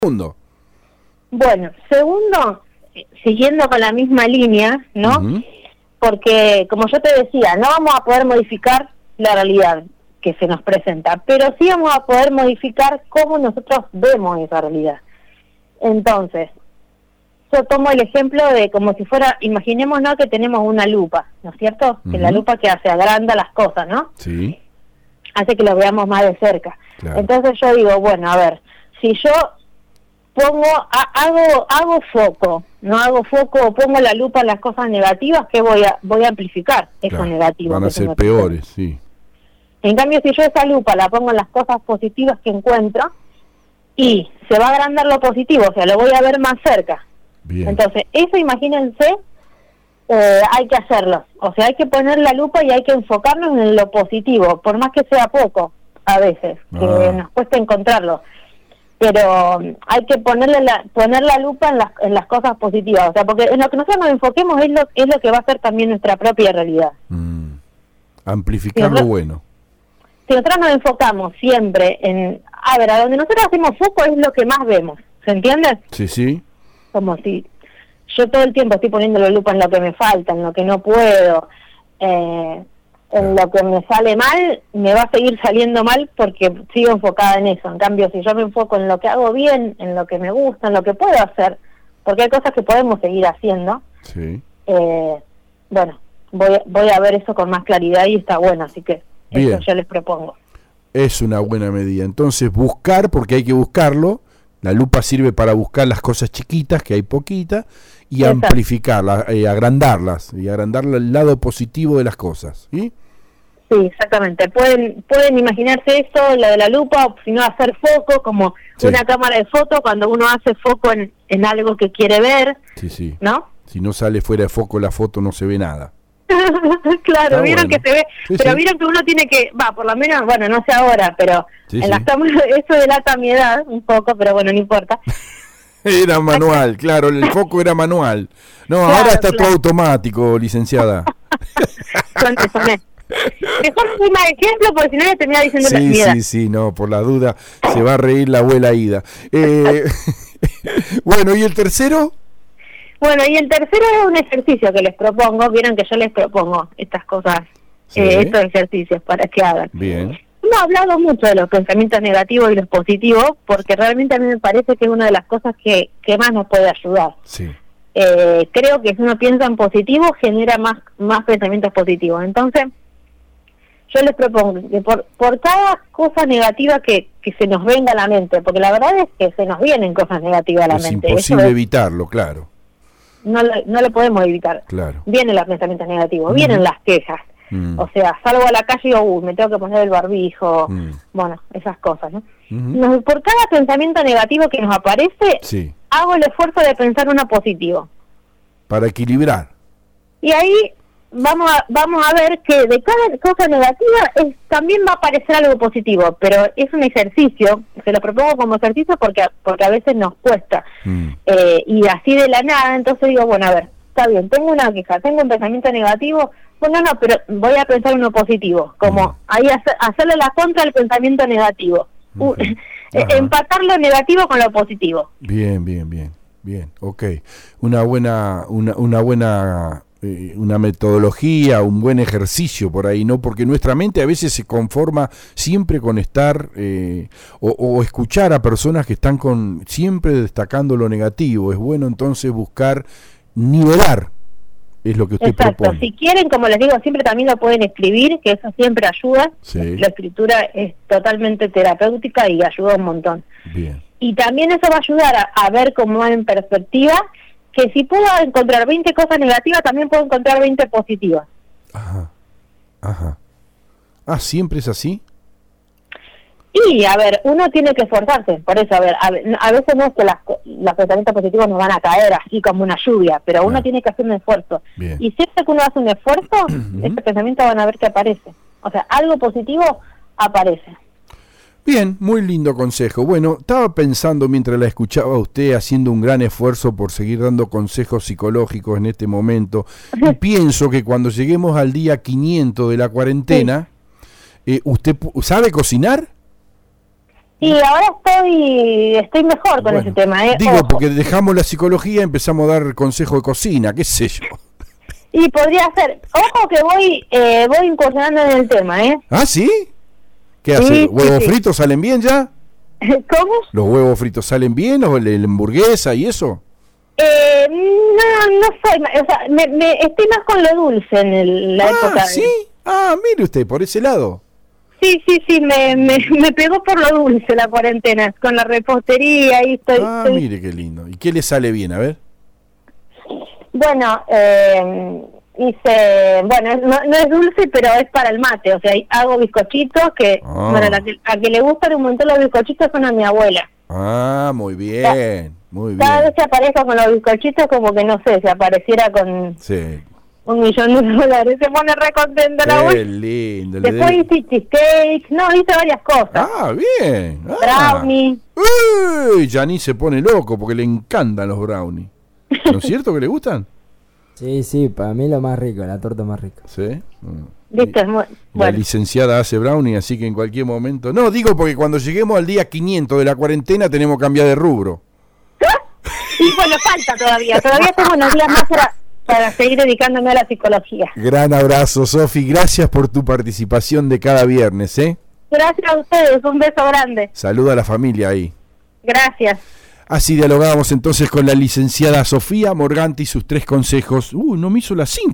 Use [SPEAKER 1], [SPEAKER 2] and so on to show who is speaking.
[SPEAKER 1] Segundo.
[SPEAKER 2] Bueno, segundo, siguiendo con la misma línea, ¿no?
[SPEAKER 1] Uh-huh.
[SPEAKER 2] Porque, como yo te decía, no vamos a poder modificar la realidad que se nos presenta, pero sí vamos a poder modificar cómo nosotros vemos esa realidad. Entonces, yo tomo el ejemplo de como si fuera, imaginémonos que tenemos una lupa, ¿no es cierto? Uh-huh. Que la lupa que hace agranda las cosas, ¿no?
[SPEAKER 1] Sí.
[SPEAKER 2] Hace que lo veamos más de cerca.
[SPEAKER 1] Claro.
[SPEAKER 2] Entonces yo digo, bueno, a ver, si yo hago foco, no hago foco o pongo la lupa en las cosas negativas, que voy a amplificar eso negativo.
[SPEAKER 1] Van a ser peores, sí.
[SPEAKER 2] En cambio, si yo esa lupa la pongo en las cosas positivas que encuentro, y se va a agrandar lo positivo, o sea, lo voy a ver más cerca.
[SPEAKER 1] Bien.
[SPEAKER 2] Entonces, eso imagínense, hay que hacerlo. O sea, hay que poner la lupa y hay que enfocarnos en lo positivo, por más que sea poco, a veces, que nos cuesta encontrarlo. Pero hay que poner la lupa en las cosas positivas, o sea, porque en lo que nosotros nos enfoquemos es lo que va a ser también nuestra propia realidad.
[SPEAKER 1] Amplificar lo bueno.
[SPEAKER 2] Si nosotros nos enfocamos siempre a donde nosotros hacemos foco es lo que más vemos, ¿se entiende?
[SPEAKER 1] Sí, sí.
[SPEAKER 2] Como si yo todo el tiempo estoy poniendo la lupa en lo que me falta, en lo que no puedo, en lo que me sale mal, me va a seguir saliendo mal porque sigo enfocada en eso. En cambio, si yo me enfoco en lo que hago bien, en lo que me gusta, en lo que puedo hacer, porque hay cosas que podemos seguir haciendo,
[SPEAKER 1] sí.
[SPEAKER 2] Bueno, voy a ver eso con más claridad y está bueno, así que
[SPEAKER 1] bien.
[SPEAKER 2] Eso yo les propongo.
[SPEAKER 1] Es una buena medida. Entonces, buscar, porque hay que buscarlo. La lupa sirve para buscar las cosas chiquitas, que hay poquitas, y
[SPEAKER 2] exacto.
[SPEAKER 1] Amplificarlas, agrandarlas, y agrandar el lado positivo de las cosas, ¿sí?
[SPEAKER 2] Sí, exactamente. Pueden imaginarse eso, la de la lupa, o si no hacer foco, como sí. Una cámara de foto, cuando uno hace foco en algo que quiere ver,
[SPEAKER 1] sí, sí.
[SPEAKER 2] ¿no?
[SPEAKER 1] Si no sale fuera de foco la foto, no se ve nada.
[SPEAKER 2] Claro,
[SPEAKER 1] está
[SPEAKER 2] vieron
[SPEAKER 1] bueno.
[SPEAKER 2] Que se ve,
[SPEAKER 1] sí,
[SPEAKER 2] pero
[SPEAKER 1] sí.
[SPEAKER 2] Vieron que uno tiene que, por lo menos, bueno, no sé ahora, pero
[SPEAKER 1] sí,
[SPEAKER 2] en las cámaras, eso delata mi edad un poco, pero bueno, no importa.
[SPEAKER 1] Era manual, claro, el foco era manual. No, claro, ahora está todo automático, licenciada.
[SPEAKER 2] Mejor soy más ejemplo, porque si no ya termina diciendo la edad.
[SPEAKER 1] Sí, no, por la duda, se va a reír la abuela Ida. Bueno, ¿y el tercero?
[SPEAKER 2] Bueno, y el tercero es un ejercicio que les propongo. Vieron que yo les propongo estas cosas, sí. Estos ejercicios para que hagan.
[SPEAKER 1] Bien.
[SPEAKER 2] Hemos hablado mucho de los pensamientos negativos y los positivos, porque realmente a mí me parece que es una de las cosas que más nos puede ayudar.
[SPEAKER 1] Sí.
[SPEAKER 2] Creo que si uno piensa en positivo, genera más pensamientos positivos. Entonces, yo les propongo que por cada cosa negativa que se nos venga a la mente, porque la verdad es que se nos vienen cosas negativas a la mente.
[SPEAKER 1] Es imposible evitarlo, claro.
[SPEAKER 2] No lo podemos evitar.
[SPEAKER 1] Claro.
[SPEAKER 2] Vienen los pensamientos negativos, vienen las quejas. O sea, salgo a la calle y digo, me tengo que poner el barbijo, bueno, esas cosas, ¿no? Por cada pensamiento negativo que nos aparece,
[SPEAKER 1] sí.
[SPEAKER 2] Hago el esfuerzo de pensar uno positivo.
[SPEAKER 1] Para equilibrar.
[SPEAKER 2] Y ahí vamos a ver que de cada cosa negativa también va a aparecer algo positivo, pero es un ejercicio, se lo propongo como ejercicio porque a veces nos cuesta. Y así de la nada, entonces digo, bueno, a ver, está bien, tengo una queja, tengo un pensamiento negativo, bueno, no, pero voy a pensar uno positivo, como ahí hacerle la contra al pensamiento negativo, empatar lo negativo con lo positivo.
[SPEAKER 1] Bien, ok, una buena una metodología, un buen ejercicio por ahí, ¿no? Porque nuestra mente a veces se conforma siempre con estar o escuchar a personas que están siempre destacando lo negativo. Es bueno entonces buscar nivelar, es lo que usted propone.
[SPEAKER 2] Si quieren, como les digo, siempre también lo pueden escribir, que eso siempre ayuda.
[SPEAKER 1] Sí.
[SPEAKER 2] La escritura es totalmente terapéutica y ayuda un montón.
[SPEAKER 1] Bien.
[SPEAKER 2] Y también eso va a ayudar a ver cómo en perspectiva, que si puedo encontrar 20 cosas negativas, también puedo encontrar 20 positivas.
[SPEAKER 1] Ajá. ¿Siempre es así?
[SPEAKER 2] Y, a ver, uno tiene que esforzarse, por eso, a veces no es que los pensamientos positivos nos van a caer así como una lluvia, pero uno tiene que hacer un esfuerzo.
[SPEAKER 1] Bien.
[SPEAKER 2] Y siempre que uno hace un esfuerzo, ese pensamiento van a ver que aparece. O sea, algo positivo aparece.
[SPEAKER 1] Bien, muy lindo consejo. Bueno, estaba pensando mientras la escuchaba a usted haciendo un gran esfuerzo por seguir dando consejos psicológicos en este momento, y pienso que cuando lleguemos al día 500 de la cuarentena, ¿usted sabe cocinar?
[SPEAKER 2] Y ahora estoy mejor con ese tema,
[SPEAKER 1] Digo,
[SPEAKER 2] Ojo.
[SPEAKER 1] porque dejamos la psicología y empezamos a dar consejo de cocina, qué sé yo.
[SPEAKER 2] Y podría ser, ojo que voy incursionando en el tema,
[SPEAKER 1] ¿Ah, sí? ¿Qué
[SPEAKER 2] Sí,
[SPEAKER 1] hace?
[SPEAKER 2] sí,
[SPEAKER 1] ¿Huevos
[SPEAKER 2] sí.
[SPEAKER 1] fritos salen bien ya?
[SPEAKER 2] ¿Cómo?
[SPEAKER 1] ¿Los huevos fritos salen bien o la hamburguesa y eso?
[SPEAKER 2] No soy, o sea, estoy más con lo dulce en la época.
[SPEAKER 1] ¿Sí? Ah, mire usted, por ese lado.
[SPEAKER 2] Sí, me pegó por lo dulce la cuarentena, con la repostería y estoy...
[SPEAKER 1] Mire qué lindo. ¿Y qué le sale bien? A ver.
[SPEAKER 2] Bueno, no es dulce, pero es para el mate, o sea, hago bizcochitos que, bueno, a que le gustan un montón los bizcochitos son a mi abuela.
[SPEAKER 1] Ah, muy bien, muy bien.
[SPEAKER 2] Cada vez que aparezco con los bizcochitos, como que no sé, si apareciera con
[SPEAKER 1] Sí.
[SPEAKER 2] $1.000.000, se pone re contenta la
[SPEAKER 1] Qué
[SPEAKER 2] abuela.
[SPEAKER 1] lindo.
[SPEAKER 2] Después hice cheesecake, hice varias cosas.
[SPEAKER 1] Ah, bien.
[SPEAKER 2] Brownie.
[SPEAKER 1] Uy, Yaní se pone loco porque le encantan los brownies. ¿No es cierto que le gustan?
[SPEAKER 3] Sí, para mí lo más rico, la torta más rica.
[SPEAKER 1] Sí.
[SPEAKER 2] ¿Viste?
[SPEAKER 1] La
[SPEAKER 2] Bueno.
[SPEAKER 1] licenciada hace brownie, así que en cualquier momento... No, digo porque cuando lleguemos al día 500 de la cuarentena tenemos que cambiar de rubro.
[SPEAKER 2] Y bueno, falta todavía tengo unos días más para seguir dedicándome a la psicología.
[SPEAKER 1] Gran abrazo, Sofi. Gracias por tu participación de cada viernes, ¿eh?
[SPEAKER 2] Gracias a ustedes, un beso grande.
[SPEAKER 1] Saluda a la familia ahí.
[SPEAKER 2] Gracias.
[SPEAKER 1] Así dialogábamos entonces con la licenciada Sofía Morganti, sus 3 consejos. No me hizo las 5.